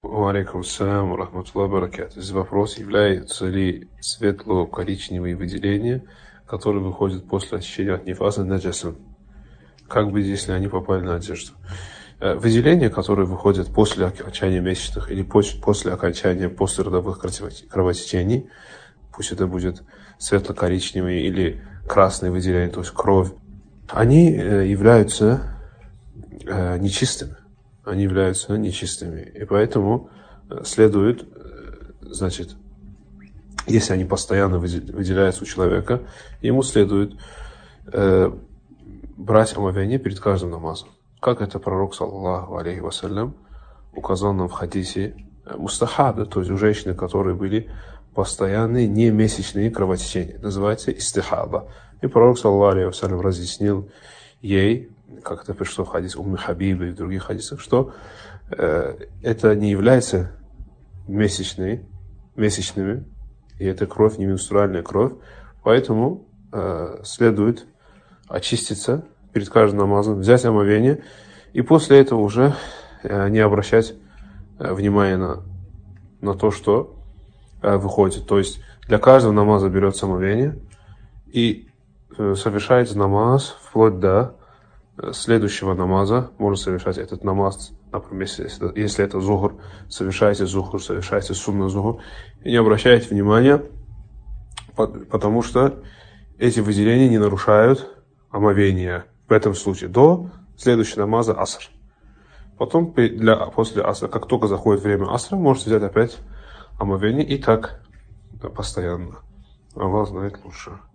Алейкум ассалям ва рахматуллахи ва баракатуху. Здесь вопрос, являются ли светло-коричневые выделения, которые выходят после очищения от нифаса, наджасом? Как быть, если они попали на одежду? Выделения, которые выходят после окончания месячных или после окончания послеродовых кровотечений, пусть это будет светло-коричневые или красные выделения, то есть кровь, они являются нечистыми. Они являются нечистыми. И поэтому следует, значит, если они постоянно выделяются у человека, ему следует брать омовение перед каждым намазом. Как это пророк, саллаллаху алейхи вассалям, указал нам в хадисе мустахаба, то есть у женщин, которые были постоянные немесячные кровотечения. Называется истихаба. И пророк, саллаллаху алейхи вассалям, разъяснил ей, как это пришло в хадис Умми Хабиба и в других хадисах, что это не является месячными, и это кровь, не менструальная кровь, поэтому следует очиститься перед каждым намазом, взять омовение, и после этого уже не обращать внимания на то, что выходит. То есть для каждого намаза берется омовение и совершается намаз вплоть до следующего намаза. Можно совершать этот намаз, например, если это зухр, совершайте сунна зухр, и не обращайте внимания, потому что эти выделения не нарушают омовение в этом случае до следующего намаза аср. Потом, после асра, как только заходит время асра, можете взять опять омовение и так постоянно. Аллах знает лучше.